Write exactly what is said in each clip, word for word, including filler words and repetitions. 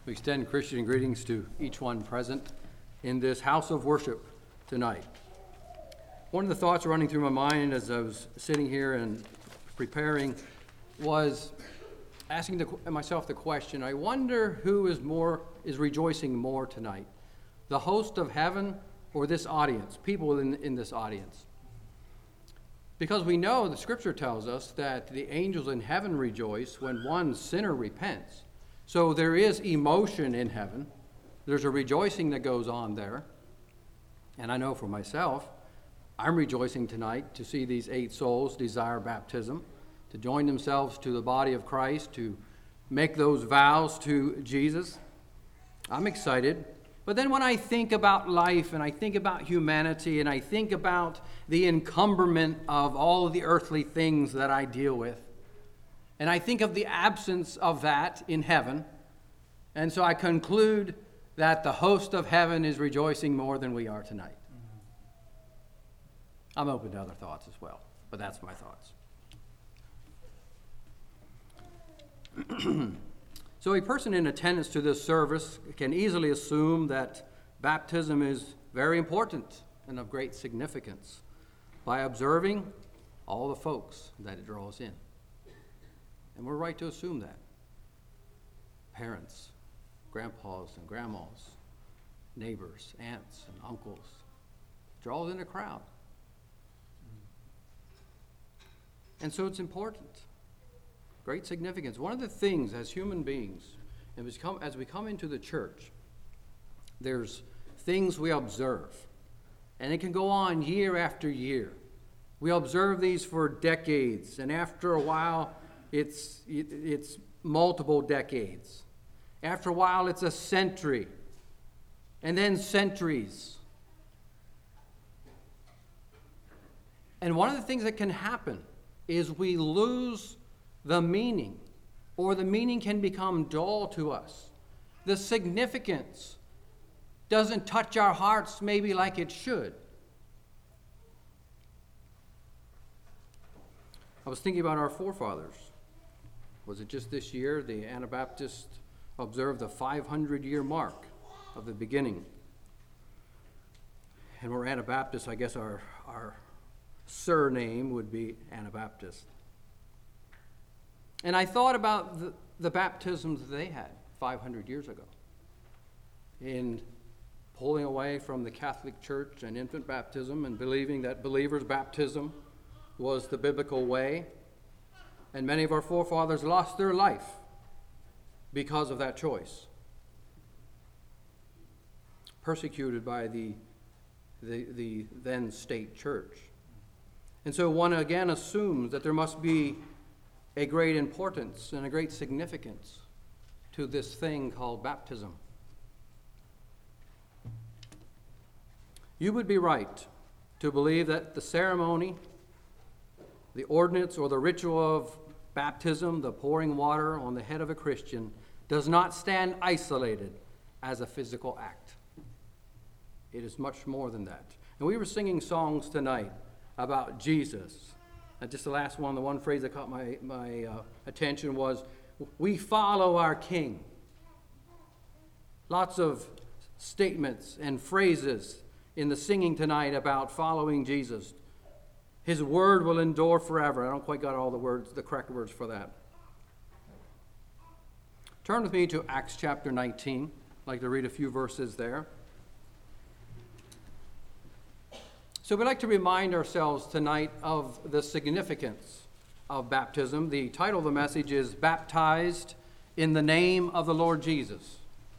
We extend Christian greetings to each one present in this house of worship tonight. One of the thoughts running through my mind as I was sitting here and preparing was asking the, myself the question, I wonder who is more is rejoicing more tonight, the host of heaven or this audience, people in, in this audience? Because we know the scripture tells us that the angels in heaven rejoice when one sinner repents. So there is emotion in heaven. There's a rejoicing that goes on there. And I know for myself, I'm rejoicing tonight to see these eight souls desire baptism, to join themselves to the body of Christ, to make those vows to Jesus. I'm excited. But then when I think about life and I think about humanity and I think about the encumberment of all of the earthly things that I deal with, and I think of the absence of that in heaven, and so I conclude that the host of heaven is rejoicing more than we are tonight. I'm open to other thoughts as well, but that's my thoughts. So a person in attendance to this service can easily assume that baptism is very important and of great significance by observing all the folks that it draws in. And we're right to assume that. Parents, grandpas and grandmas, neighbors, aunts and uncles, draws in a crowd. And so it's important. Great significance. One of the things as human beings, and as we come, as we come into the church, there's things we observe. And it can go on year after year. We observe these for decades, and after a while, it's, it's multiple decades. After a while, it's a century, and then centuries. And one of the things that can happen is we lose the meaning, or the meaning can become dull to us. The significance doesn't touch our hearts maybe like it should. I was thinking about our forefathers. Was it just this year the Anabaptists observed the five hundred year mark of the beginning? And we're Anabaptists, I guess our, our surname would be Anabaptist. And I thought about the, the baptisms they had five hundred years ago in pulling away from the Catholic Church and infant baptism and believing that believers' baptism was the biblical way. And many of our forefathers lost their life because of that choice. Persecuted by the, the, the then state church. And so one again assumes that there must be a great importance and a great significance to this thing called baptism. You would be right to believe that the ceremony, the ordinance or the ritual of baptism, the pouring water on the head of a Christian, does not stand isolated as a physical act. It is much more than that. And we were singing songs tonight about Jesus. And just the last one, the one phrase that caught my, my uh, attention was, we follow our King. Lots of statements and phrases in the singing tonight about following Jesus. His word will endure forever. I don't quite got all the words, the correct words for that. Turn with me to Acts chapter nineteen. I'd like to read a few verses there. So we'd like to remind ourselves tonight of the significance of baptism. The title of the message is Baptized in the Name of the Lord Jesus.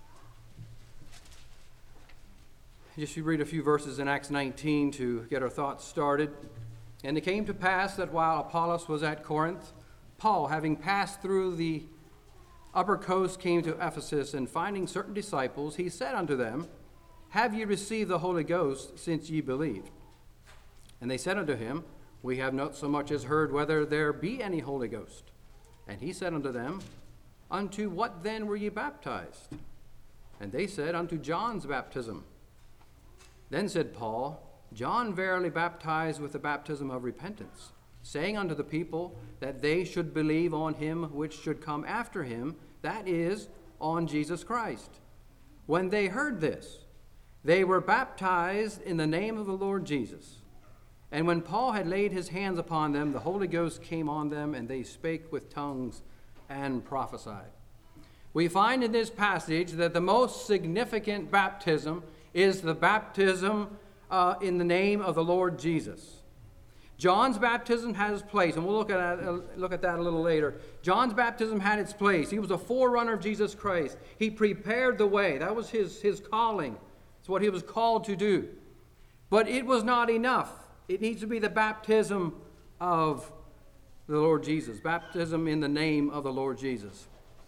Just read a few verses in Acts nineteen to get our thoughts started. And it came to pass that while Apollos was at Corinth, Paul, having passed through the upper coast, came to Ephesus, and finding certain disciples, he said unto them, Have ye received the Holy Ghost since ye believed? And they said unto him, We have not so much as heard whether there be any Holy Ghost. And he said unto them, Unto what then were ye baptized? And they said, Unto John's baptism. Then said Paul, John verily baptized with the baptism of repentance, saying unto the people that they should believe on him which should come after him, that is, on Jesus Christ. When they heard this, they were baptized in the name of the Lord Jesus. And when Paul had laid his hands upon them, the Holy Ghost came on them, and they spake with tongues and prophesied. We find in this passage that the most significant baptism is the baptism uh, in the name of the Lord Jesus. John's baptism had its place, and we'll look at, that, uh, look at that a little later. John's baptism had its place. He was a forerunner of Jesus Christ. He prepared the way. That was his, his calling. It's what he was called to do. But it was not enough. It needs to be the baptism of the Lord Jesus, baptism in the name of the Lord Jesus.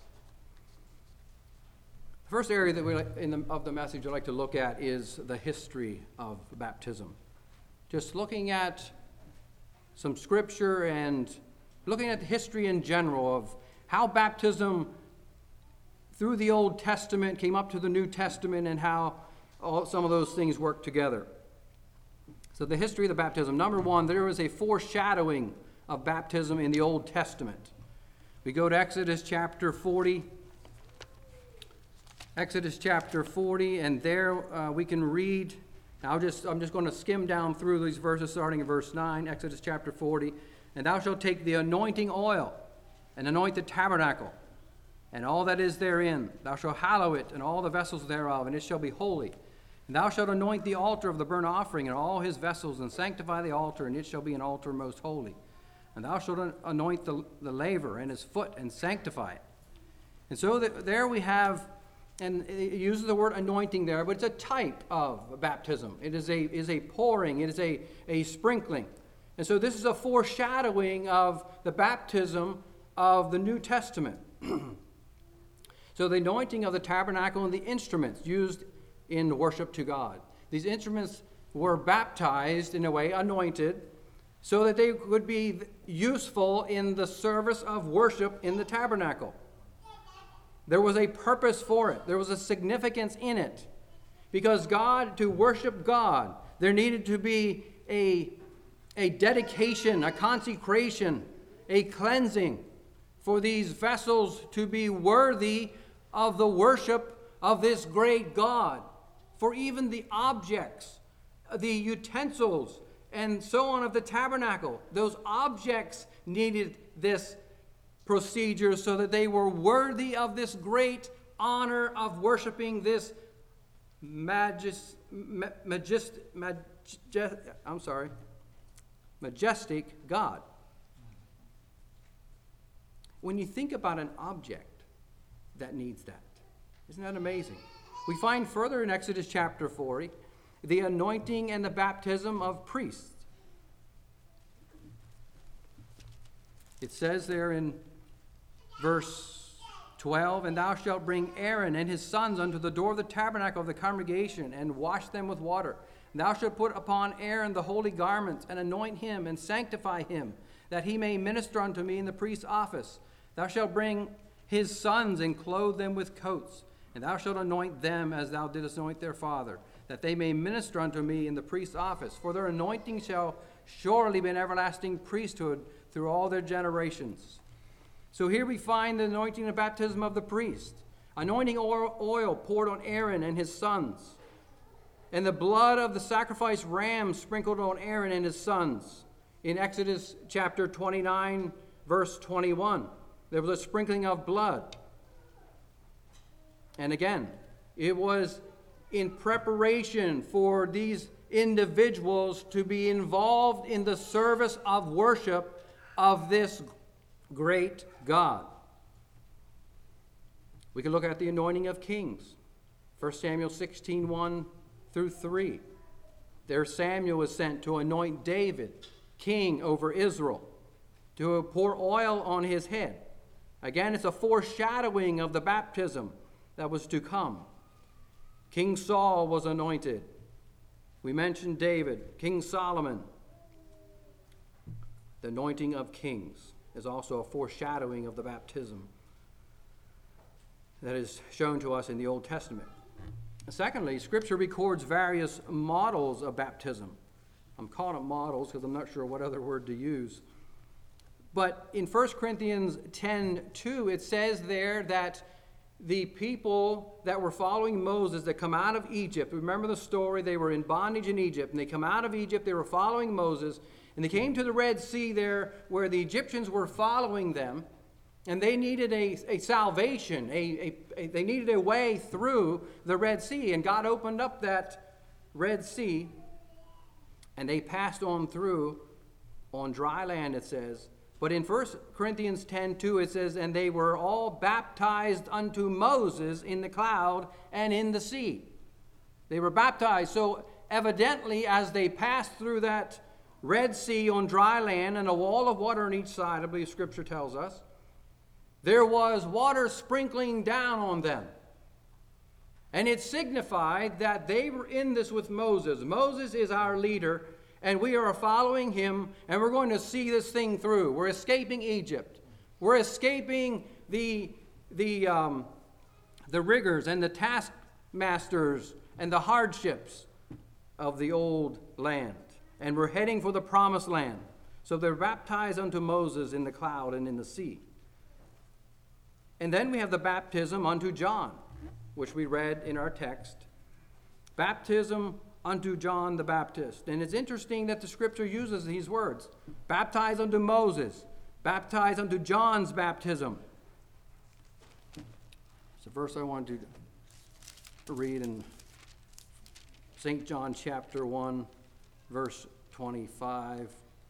The first area that we like, in the, of the message I'd like to look at is the history of baptism. Just looking at some scripture and looking at the history in general of how baptism through the Old Testament came up to the New Testament and how all, some of those things work together. So the history of the baptism. Number one, there was a foreshadowing of baptism in the Old Testament. We go to Exodus chapter forty. Exodus chapter forty, and there uh, we can read. Now, I'll just, I'm just going to skim down through these verses starting in verse nine, Exodus chapter forty. And thou shalt take the anointing oil and anoint the tabernacle and all that is therein. Thou shalt hallow it and all the vessels thereof, and it shall be holy. And thou shalt anoint the altar of the burnt offering and all his vessels, and sanctify the altar, and it shall be an altar most holy. And thou shalt anoint the, the laver and his foot, and sanctify it. And so that there we have, and it uses the word anointing there, but it's a type of baptism. It is a, is a pouring, it is a, a sprinkling. And so this is a foreshadowing of the baptism of the New Testament. So the anointing of the tabernacle and the instruments used in worship to God. These instruments were baptized, in a way, anointed, so that they would be useful in the service of worship in the tabernacle. There was a purpose for it. There was a significance in it. Because God, to worship God, there needed to be a, a dedication, a consecration, a cleansing for these vessels to be worthy of the worship of this great God. For even the objects, the utensils, and so on of the tabernacle, those objects needed this procedure so that they were worthy of this great honor of worshiping this magis, ma, magist, magist, I'm sorry, majestic God. When you think about an object that needs that, isn't that amazing? We find further in Exodus chapter forty the anointing and the baptism of priests. It says there in verse twelve, and thou shalt bring Aaron and his sons unto the door of the tabernacle of the congregation, and wash them with water. And thou shalt put upon Aaron the holy garments, and anoint him, and sanctify him, that he may minister unto me in the priest's office. Thou shalt bring his sons, and clothe them with coats. And thou shalt anoint them as thou didst anoint their father, that they may minister unto me in the priest's office. For their anointing shall surely be an everlasting priesthood through all their generations. So here we find the anointing and baptism of the priest. Anointing oil poured on Aaron and his sons. And the blood of the sacrificed ram sprinkled on Aaron and his sons. In Exodus chapter twenty-nine, verse twenty-one, there was a sprinkling of blood. And again, it was in preparation for these individuals to be involved in the service of worship of this great God. We can look at the anointing of kings. First Samuel sixteen, one through three. There Samuel was sent to anoint David, king over Israel, to pour oil on his head. Again, it's a foreshadowing of the baptism that was to come. King Saul was anointed. We mentioned David, King Solomon. The anointing of kings is also a foreshadowing of the baptism that is shown to us in the Old Testament. Secondly, Scripture records various models of baptism. I'm calling them models because I'm not sure what other word to use. But in First Corinthians ten two, it says there that the people that were following Moses that come out of Egypt. Remember the story? They were in bondage in Egypt, and they come out of Egypt. They were following Moses, and they came to the Red Sea there where the Egyptians were following them, and they needed a, a salvation. A, a, a, they needed a way through the Red Sea, and God opened up that Red Sea, and they passed on through on dry land, it says. But in First Corinthians ten two, it says, and they were all baptized unto Moses in the cloud and in the sea. They were baptized. So evidently, as they passed through that Red Sea on dry land and a wall of water on each side, I believe Scripture tells us, there was water sprinkling down on them. And it signified that they were in this with Moses. Moses is our leader, and we are following him, and we're going to see this thing through. We're escaping Egypt. We're escaping the, the, um, the rigors and the taskmasters and the hardships of the old land. And we're heading for the promised land. So they're baptized unto Moses in the cloud and in the sea. And then we have the baptism unto John, which we read in our text. Baptism unto John the Baptist. And it's interesting that the Scripture uses these words. Baptized unto Moses. Baptized unto John's baptism. It's a verse I wanted to read in Saint John chapter one, verse twenty-five.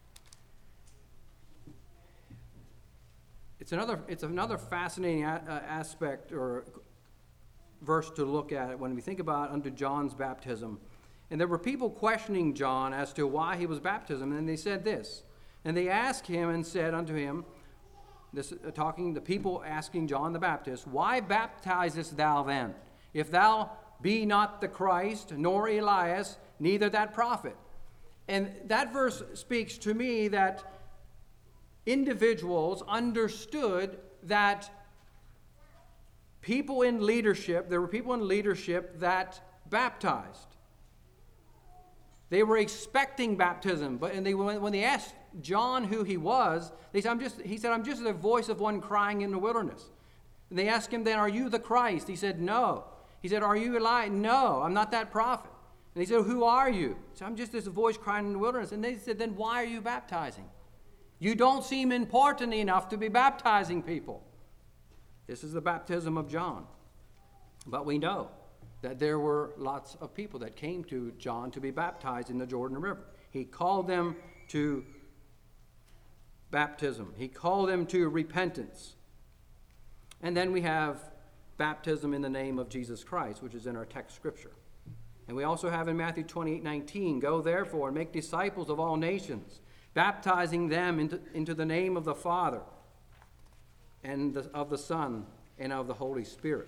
It's another, it's another fascinating a, uh, aspect or verse to look at when we think about unto John's baptism. And there were people questioning John as to why he was baptized. And they said this. And they asked him and said unto him, this uh, talking the people asking John the Baptist, why baptizest thou then, if thou be not the Christ, nor Elias, neither that prophet? And that verse speaks to me that individuals understood that people in leadership, there were people in leadership that baptized. They were expecting baptism, but and they when they asked John who he was, they said, "I'm just." He said, "I'm just the voice of one crying in the wilderness." And they asked him, "Then are you the Christ?" He said, "No." He said, "Are you Elijah?" "No, I'm not that prophet." And he said, "Who are you?" He said, "I'm just this voice crying in the wilderness." And they said, "Then why are you baptizing? You don't seem important enough to be baptizing people." This is the baptism of John. But we know that there were lots of people that came to John to be baptized in the Jordan River. He called them to baptism. He called them to repentance. And then we have baptism in the name of Jesus Christ, which is in our text scripture. And we also have in Matthew twenty-eight nineteen, go therefore and make disciples of all nations, baptizing them into, into the name of the Father and the, of the Son and of the Holy Spirit.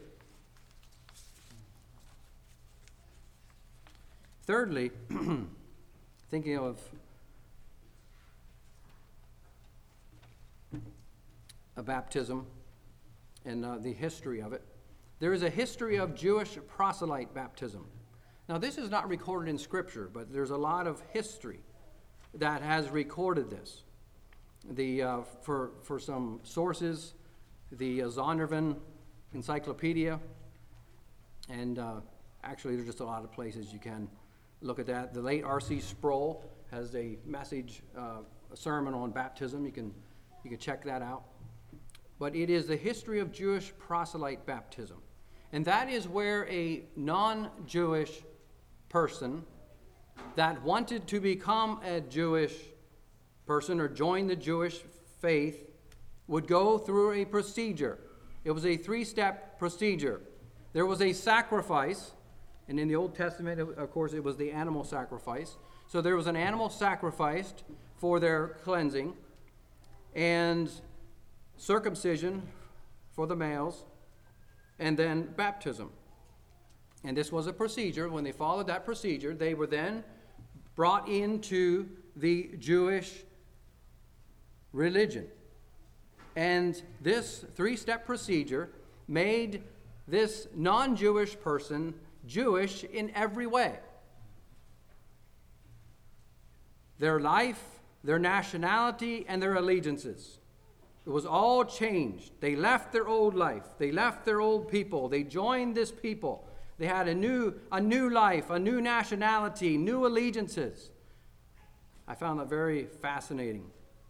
Thirdly, thinking of a baptism and uh, the history of it, there is a history of Jewish proselyte baptism. Now, this is not recorded in Scripture, but there's a lot of history that has recorded this. The uh, for for some sources, the uh, Zondervan Encyclopedia, and uh, actually there's just a lot of places you can look at that. The late R C Sproul has a message, uh, a sermon on baptism. You can you can check that out. But it is the history of Jewish proselyte baptism, and that is where a non-Jewish person that wanted to become a Jewish person or join the Jewish faith would go through a procedure. It was a three-step procedure. There was a sacrifice, and in the Old Testament, of course, it was the animal sacrifice. So there was an animal sacrificed for their cleansing, and circumcision for the males, and then baptism. And this was a procedure. When they followed that procedure, they were then brought into the Jewish religion. And this three-step procedure made this non-Jewish person Jewish in every way. Their life, their nationality, and their allegiances. It was all changed. They left their old life. They left their old people. They joined this people. They had a new, a new life, a new nationality, new allegiances. I found that very fascinating.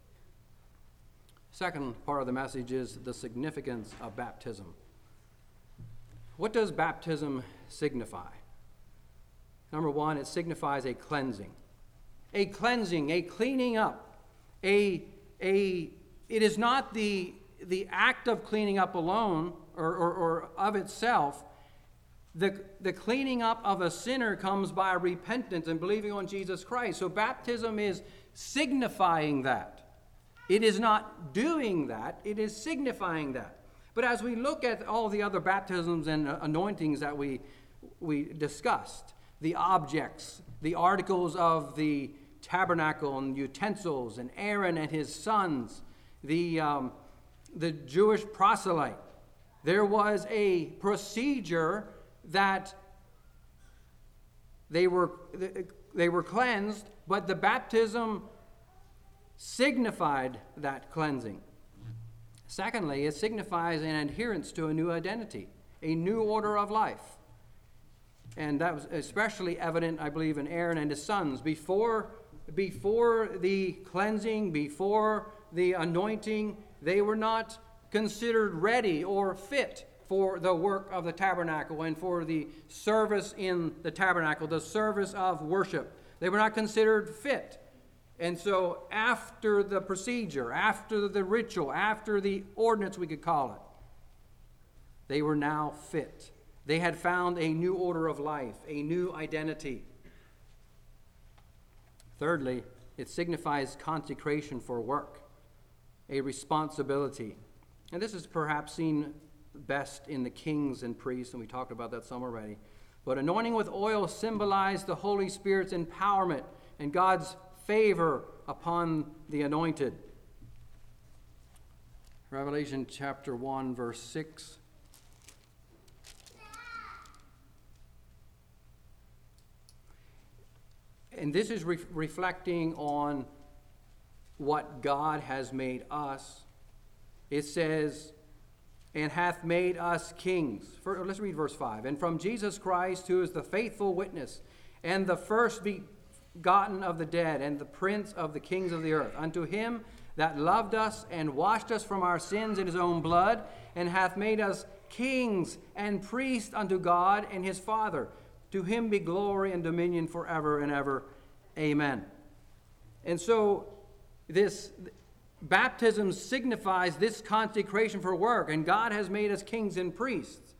Second part of the message is the significance of baptism. What does baptism signify? Number one, it signifies a cleansing. A cleansing, a cleaning up. A, a, it is not the, the act of cleaning up alone or, or, or of itself. The, the cleaning up of a sinner comes by repentance and believing on Jesus Christ. So baptism is signifying that. It is not doing that. It is signifying that. But as we look at all the other baptisms and anointings that we, we discussed, the objects, the articles of the tabernacle and utensils, and Aaron and his sons, the, um, the Jewish proselyte, there was a procedure that they were, they were cleansed, but the baptism signified that cleansing. Secondly, it signifies an adherence to a new identity, a new order of life. And that was especially evident, I believe, in Aaron and his sons. Before, before the cleansing, before the anointing, they were not considered ready or fit for the work of the tabernacle and for the service in the tabernacle, the service of worship. They were not considered fit. And so after the procedure, after the ritual, after the ordinance, we could call it, they were now fit. They had found a new order of life, a new identity. Thirdly, it signifies consecration for work, a responsibility. And this is perhaps seen best in the kings and priests, and we talked about that some already. But anointing with oil symbolized the Holy Spirit's empowerment and God's favor upon the anointed. Revelation chapter one, verse six. And this is re- reflecting on what God has made us. It says, and hath made us kings. For, let's read verse five. And from Jesus Christ, who is the faithful witness, and the first begotten of the dead, and the prince of the kings of the earth, unto him that loved us and washed us from our sins in his own blood, and hath made us kings and priests unto God and his Father. To him be glory and dominion forever and ever. Amen. And so this baptism signifies this consecration for work, and God has made us kings and priests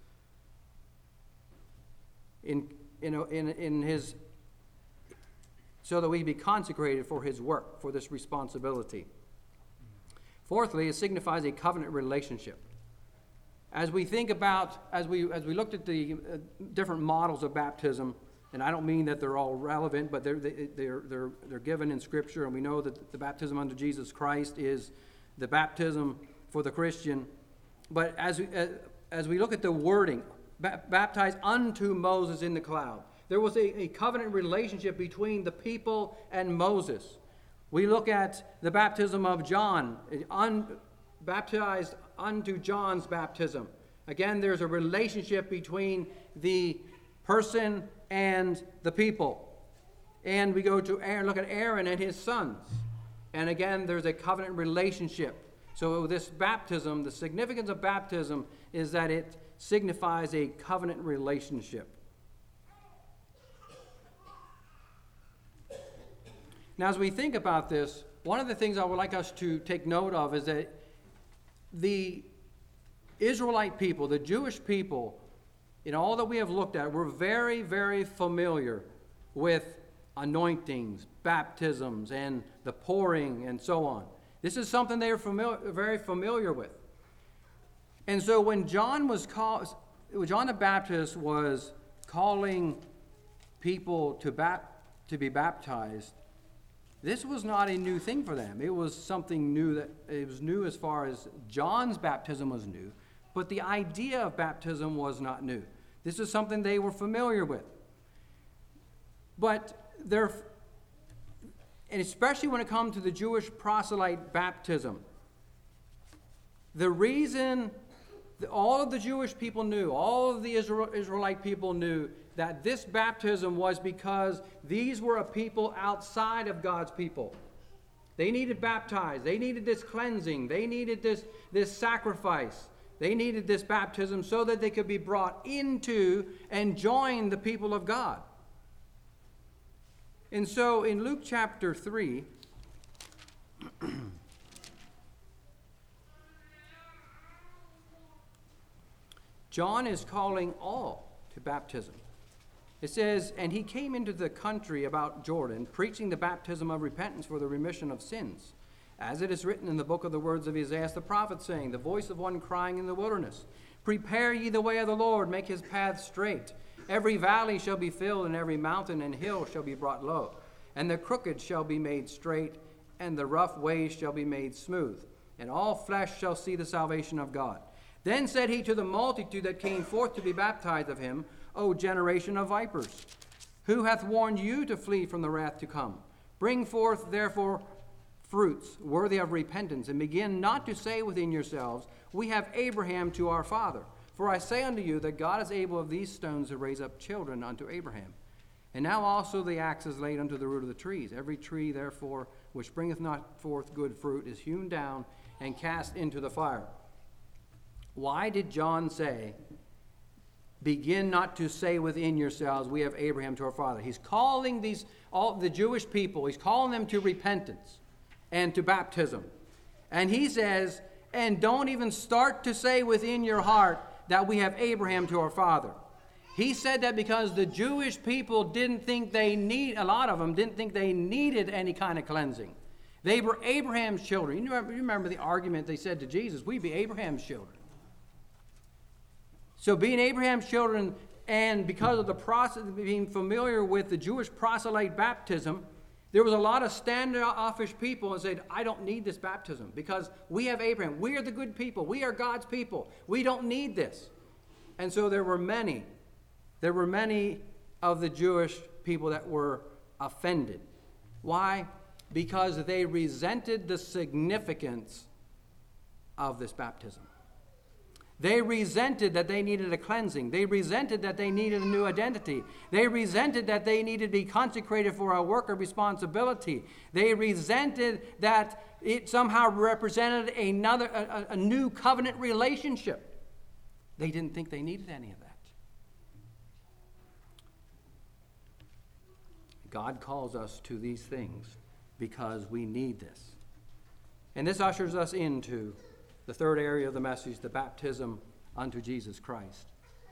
in, in, in, in his, so that we be consecrated for his work, for this responsibility. Fourthly, it signifies a covenant relationship. As we think about, as we as we looked at the uh, different models of baptism, and I don't mean that they're all relevant, but they're they, they're they're they're given in Scripture, and we know that the baptism unto Jesus Christ is the baptism for the Christian. But as we, uh, as we look at the wording, ba- baptized unto Moses in the cloud, there was a, a covenant relationship between the people and Moses. We look at the baptism of John, un, baptized unto John's baptism. Again, there's a relationship between the person and the people. And we go to Aaron, look at Aaron and his sons. And again, there's a covenant relationship. So this baptism, the significance of baptism is that it signifies a covenant relationship. Now, as we think about this, one of the things I would like us to take note of is that the Israelite people, the Jewish people, in all that we have looked at, were very, very familiar with anointings, baptisms, and the pouring, and so on. This is something they are familiar, very familiar with. And so when John was called, John the Baptist was calling people to, bap, to be baptized, this was not a new thing for them. It was something new that it was new as far as John's baptism was new, but the idea of baptism was not new. This is something they were familiar with. But they're, and especially when it comes to the Jewish proselyte baptism, The reason that all of the Jewish people knew, all of the Israel, Israelite people knew that this baptism was because these were a people outside of God's people. They needed baptized. They needed this cleansing. They needed this, this sacrifice. They needed this baptism so that they could be brought into and join the people of God. And so in Luke chapter three, John is calling all to baptism. It says, and he came into the country about Jordan, preaching the baptism of repentance for the remission of sins. As it is written in the book of the words of Isaiah the prophet, saying, the voice of one crying in the wilderness, prepare ye the way of the Lord, make his path straight. Every valley shall be filled, and every mountain and hill shall be brought low. And the crooked shall be made straight, and the rough ways shall be made smooth. And all flesh shall see the salvation of God. Then said he to the multitude that came forth to be baptized of him, O generation of vipers, who hath warned you to flee from the wrath to come? Bring forth therefore fruits worthy of repentance, and begin not to say within yourselves, we have Abraham to our father. For I say unto you that God is able of these stones to raise up children unto Abraham. And now also the axe is laid unto the root of the trees. Every tree therefore which bringeth not forth good fruit is hewn down and cast into the fire. Why did John say, begin not to say within yourselves, we have Abraham to our father? He's calling these all the Jewish people, he's calling them to repentance and to baptism. And he says, and don't even start to say within your heart that we have Abraham to our father. He said that because the Jewish people didn't think they need, a lot of them didn't think they needed any kind of cleansing. They were Abraham's children. You remember, you remember the argument they said to Jesus, we be Abraham's children. So being Abraham's children, and because of the process, being familiar with the Jewish proselyte baptism, there was a lot of standoffish people and said, I don't need this baptism because we have Abraham. We are the good people. We are God's people. We don't need this. And so there were many, there were many of the Jewish people that were offended. Why? Because they resented the significance of this baptism. They resented that they needed a cleansing. They resented that they needed a new identity. They resented that they needed to be consecrated for a work of responsibility. They resented that it somehow represented another, a, a new covenant relationship. They didn't think they needed any of that. God calls us to these things because we need this. And this ushers us into the third area of the message, the baptism unto Jesus Christ.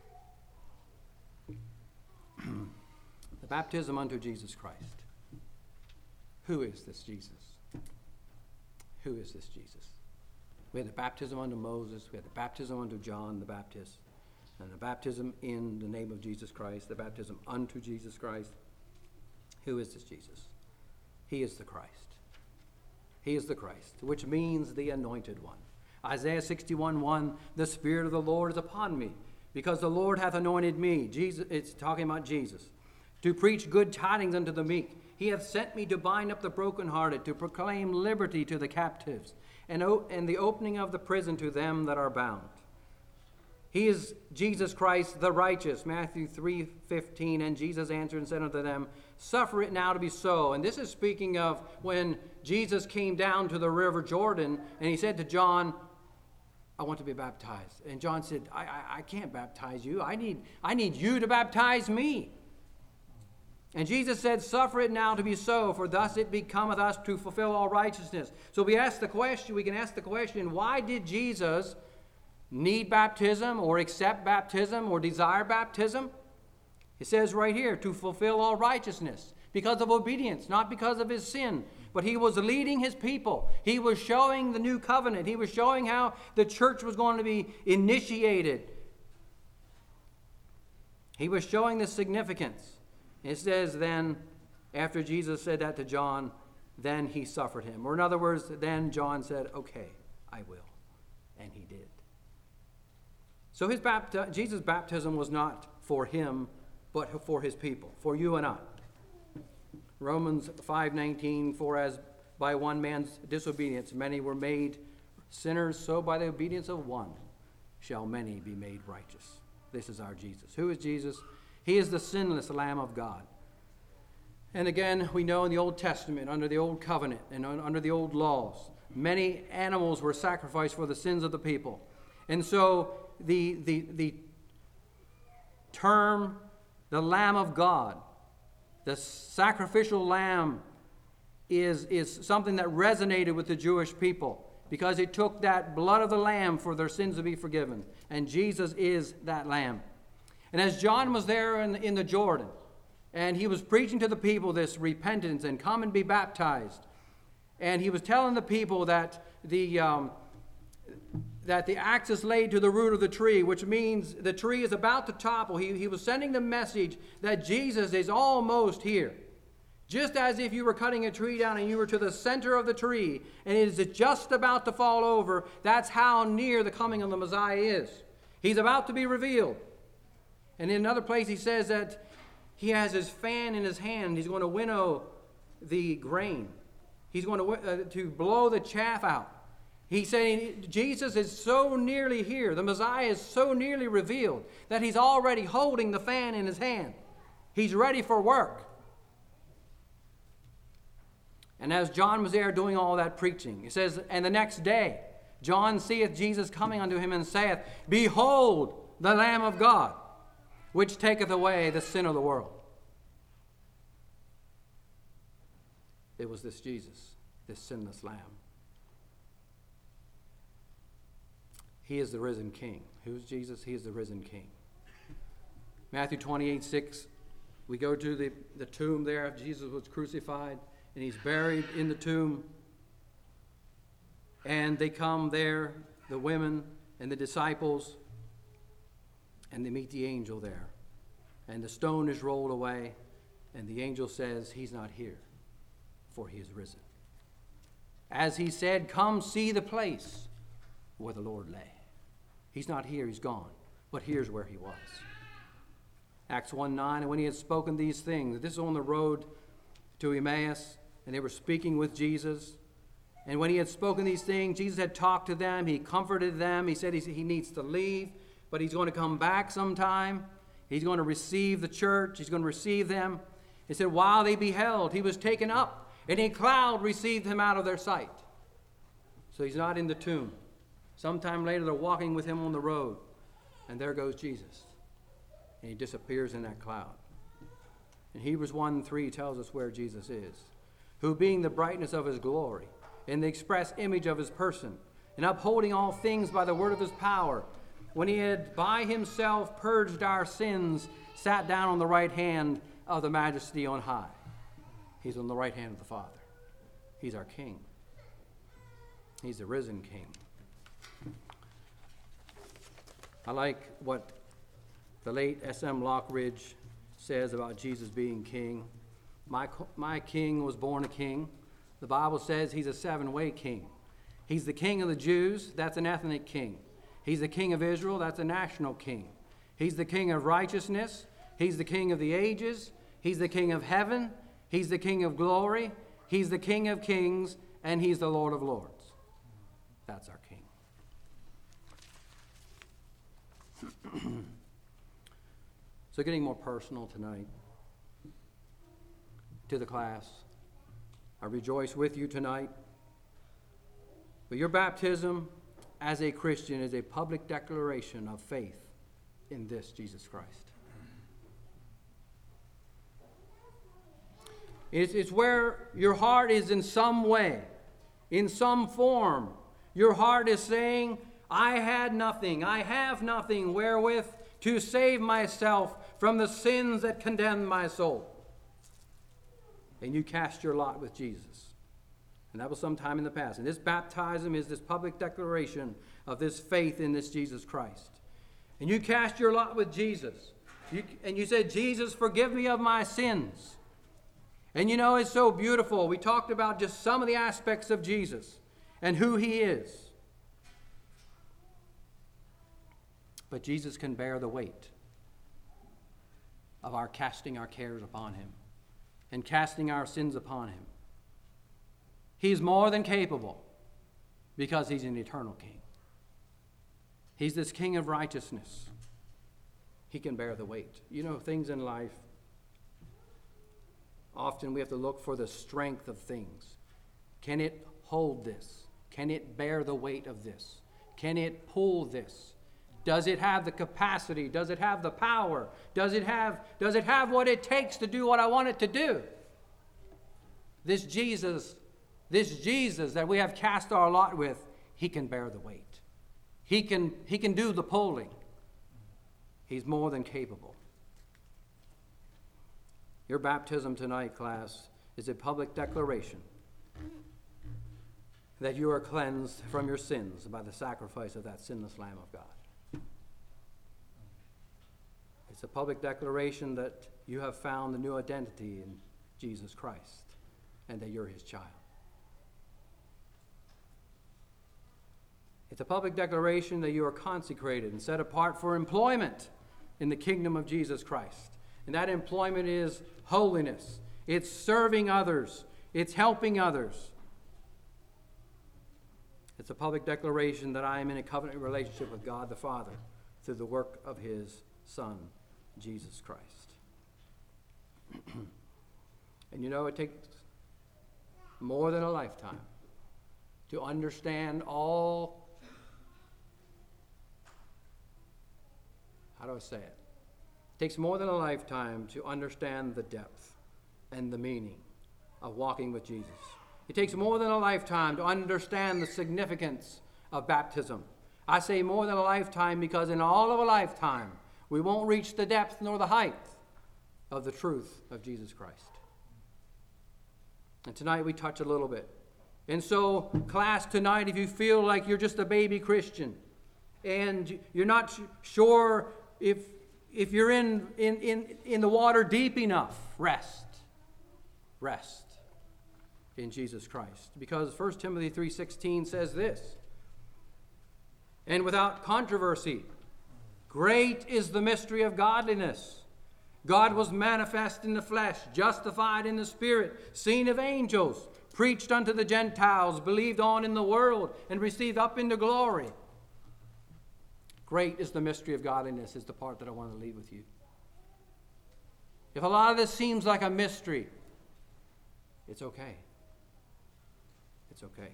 The baptism unto Jesus Christ. Who is this Jesus? Who is this Jesus? We had the baptism unto Moses. We had the baptism unto John the Baptist. And the baptism in the name of Jesus Christ. The baptism unto Jesus Christ. Who is this Jesus? He is the Christ. He is the Christ, which means the anointed one. Isaiah sixty-one one, the Spirit of the Lord is upon me, because the Lord hath anointed me. Jesus, it's talking about Jesus. To preach good tidings unto the meek. He hath sent me to bind up the brokenhearted, to proclaim liberty to the captives, and, o- and the opening of the prison to them that are bound. He is Jesus Christ the righteous. Matthew three fifteen, and Jesus answered and said unto them, suffer it now to be so. And this is speaking of when Jesus came down to the river Jordan, and he said to John, I want to be baptized. And John said, I, I, I can't baptize you. I need, I need you to baptize me. And Jesus said, suffer it now to be so, for thus it becometh us to fulfill all righteousness. So we ask the question, we can ask the question, why did Jesus need baptism or accept baptism or desire baptism? It says right here, to fulfill all righteousness, because of obedience, not because of his sin. But he was leading his people. He was showing the new covenant. He was showing how the church was going to be initiated. He was showing the significance. It says then, after Jesus said that to John, then he suffered him. Or in other words, then John said, okay, I will. And he did. So his bapti- Jesus' baptism was not for him, but for his people, for you and I. Romans five nineteen, for as by one man's disobedience many were made Sinners, so by the obedience of one shall many be made righteous. This is our Jesus. Who is Jesus? He is the sinless Lamb of God. And again, we know in the Old Testament, under the Old Covenant and under the old laws, many animals were sacrificed for the sins of the people. And so the, the, the term, the Lamb of God, the sacrificial lamb, is, is something that resonated with the Jewish people because it took that blood of the lamb for their sins to be forgiven. And Jesus is that lamb. And as John was there in, in the Jordan, and he was preaching to the people this repentance and come and be baptized, and he was telling the people that the um, that the axe is laid to the root of the tree, which means the tree is about to topple. He, he was sending the message that Jesus is almost here. Just as if you were cutting a tree down and you were to the center of the tree and it is just about to fall over, that's how near the coming of the Messiah is. He's about to be revealed. And in another place he says that he has his fan in his hand. He's going to winnow the grain. He's going to, uh, to blow the chaff out. He's saying Jesus is so nearly here. The Messiah is so nearly revealed that he's already holding the fan in his hand. He's ready for work. And as John was there doing all that preaching, it says, and the next day, John seeth Jesus coming unto him and saith, Behold, the Lamb of God, which taketh away the sin of the world. It was this Jesus, this sinless Lamb. He is the risen King. Who's Jesus? He is the risen King. Matthew twenty-eight, six, we go to the, the tomb there. Jesus was crucified, and he's buried in the tomb. And they come there, the women and the disciples, and they meet the angel there. And the stone is rolled away, and the angel says, He's not here, for he is risen. As he said, Come see the place where the Lord lay. He's not here, he's gone, but here's where he was. Acts one nine, and when he had spoken these things, this is on the road to Emmaus, and they were speaking with Jesus. And when he had spoken these things, Jesus had talked to them, he comforted them, he said he needs to leave, but he's going to come back sometime. He's going to receive the church, he's going to receive them. He said, while they beheld, he was taken up, and a cloud received him out of their sight. So he's not in the tomb. Sometime later, they're walking with him on the road, and there goes Jesus. And he disappears in that cloud. And Hebrews one three tells us where Jesus is, who being the brightness of his glory, and the express image of his person, and upholding all things by the word of his power, when he had by himself purged our sins, sat down on the right hand of the majesty on high. He's on the right hand of the Father. He's our King. He's the risen King. I like what the late S M Lockridge says about Jesus being king. My, my king was born a king. The Bible says he's a seven-way king. He's the king of the Jews. That's an ethnic king. He's the king of Israel. That's a national king. He's the king of righteousness. He's the king of the ages. He's the king of heaven. He's the king of glory. He's the king of kings. And he's the Lord of lords. That's our king. So getting more personal tonight to the class. I rejoice with you tonight. But your baptism as a Christian is a public declaration of faith in this Jesus Christ. It's, it's where your heart is in some way, in some form. Your heart is saying, I had nothing, I have nothing wherewith to save myself from the sins that condemn my soul. And you cast your lot with Jesus. And that was sometime in the past. And this baptism is this public declaration of this faith in this Jesus Christ. And you cast your lot with Jesus. You, and you said, Jesus, forgive me of my sins. And you know, it's so beautiful. We talked about just some of the aspects of Jesus and who he is. But Jesus can bear the weight of our casting our cares upon him and casting our sins upon him. He's more than capable because he's an eternal king. He's this king of righteousness. He can bear the weight. You know, things in life, often we have to look for the strength of things. Can it hold this? Can it bear the weight of this? Can it pull this? Does it have the capacity? Does it have the power? Does it have, does it have what it takes to do what I want it to do? This Jesus, this Jesus that we have cast our lot with, he can bear the weight. He can, he can do the pulling. He's more than capable. Your baptism tonight, class, is a public declaration that you are cleansed from your sins by the sacrifice of that sinless Lamb of God. It's a public declaration that you have found a new identity in Jesus Christ and that you're his child. It's a public declaration that you are consecrated and set apart for employment in the kingdom of Jesus Christ. And that employment is holiness. It's serving others. It's helping others. It's a public declaration that I am in a covenant relationship with God the Father through the work of his Son, Jesus Christ. And you know, it takes more than a lifetime to understand all, how do I say it? It takes more than a lifetime to understand the depth and the meaning of walking with Jesus. It takes more than a lifetime to understand the significance of baptism. I say more than a lifetime because in all of a lifetime, we won't reach the depth nor the height of the truth of Jesus Christ. And tonight we touch a little bit. And so, class, tonight, if you feel like you're just a baby Christian and you're not sure if if you're in, in, in, in the water deep enough, rest. Rest in Jesus Christ. Because First Timothy three sixteen says this, and without controversy, great is the mystery of godliness. God was manifest in the flesh, justified in the spirit, seen of angels, preached unto the Gentiles, believed on in the world, and received up into glory. Great is the mystery of godliness is the part that I want to leave with you. If a lot of this seems like a mystery, it's okay. It's okay.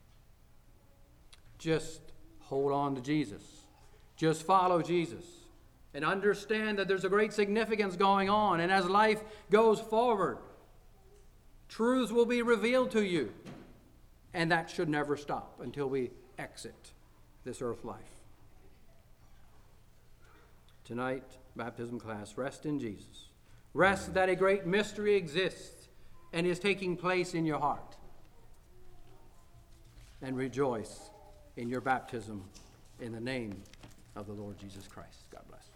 Just hold on to Jesus. Just follow Jesus. And understand that there's a great significance going on. And as life goes forward, truths will be revealed to you. And that should never stop until we exit this earth life. Tonight, baptism class, rest in Jesus. Rest that a great mystery exists and is taking place in your heart. And rejoice in your baptism in the name of the Lord Jesus Christ. God bless.